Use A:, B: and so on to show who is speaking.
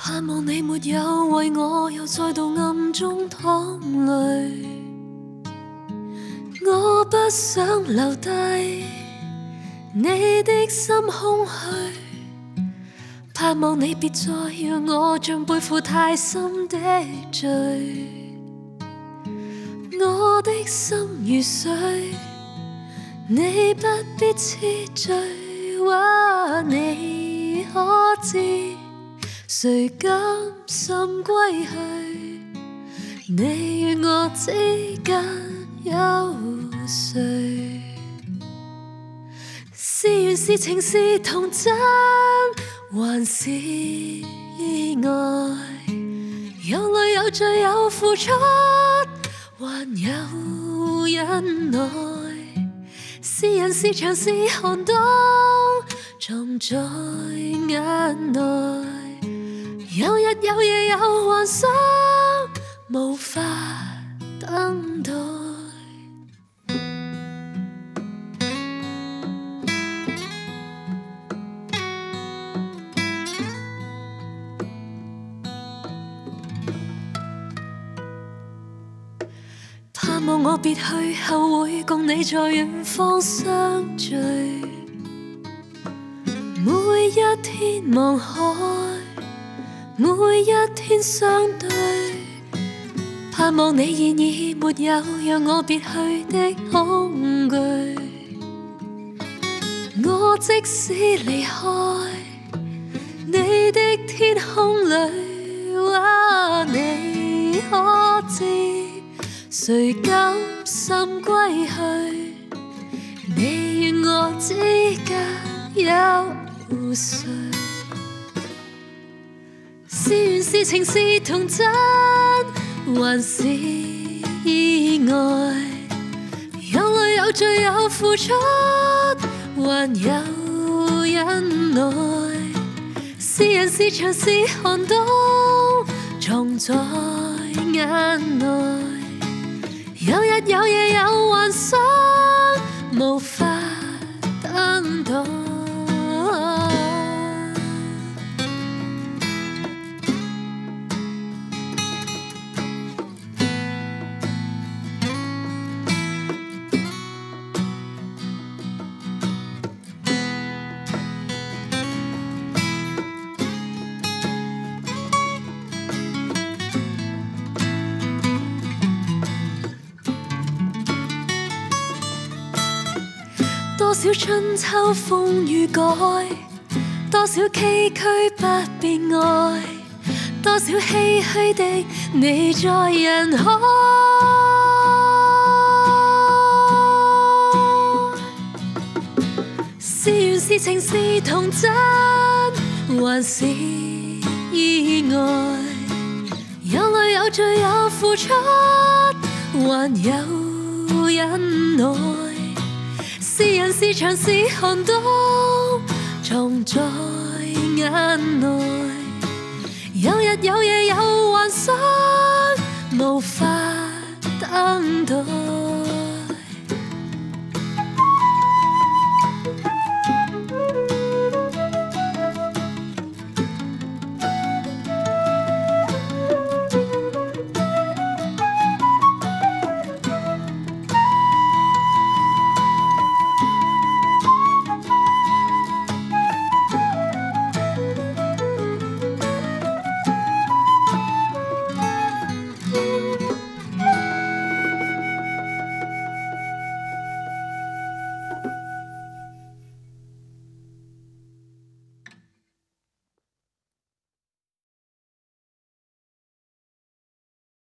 A: 盼望你沒有為我又再度暗中淌淚，我不想留低你的心空虛，盼望你別再讓我像背負太深的罪，我的心如水，你不必痴醉，你可知誰甘心歸去？你與我之間有誰？是緣是情是童真，還是意外？有淚有罪有付出，還有忍耐。是人是牆是寒冬，藏在眼內。有日有夜有幻想，無法等待。盼望我別去後會共你在遠方相聚，每一天望海，每一天相對，盼望你現已沒有讓我別去的恐懼。我即使離開你的天空裡，你可知誰甘心歸去？你與我之間有誰？是緣是情是童真，還是意外？有淚有罪有付出，還有忍耐。是人是牆是寒冬，藏在眼內。有日有夜有幻想，無法等待。多少春秋風雨改，多少崎嶇不變愛，多少唏噓的你在人海。是緣是情是童真，還是意外？有淚有罪有付出，還有忍耐。是人是牆是寒冬，藏在眼內。有日有夜有幻想，無法等待。